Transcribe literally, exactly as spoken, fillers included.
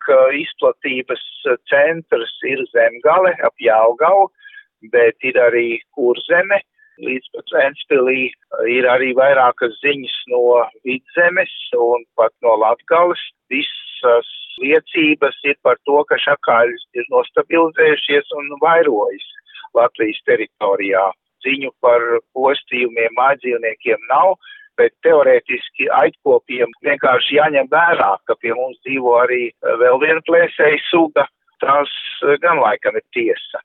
ka izplatības centrs ir Zemgale ap Jelgavu, bet ir arī Kurzeme. Līdz pat Ventspilī ir arī vairākas ziņas no Vidzemes un pat no Latgales. Visas liecības ir par to, ka šakāļus ir nostabilizējušies un vairojas Latvijas teritorijā. Ziņu par postījumiem mājdzīvniekiem nav, bet teorētiski aitkopiem vienkārši jāņem vērā, ka pie mums dzīvo arī vēl viena plēsēja suga. Tas gan laikam ir tiesa.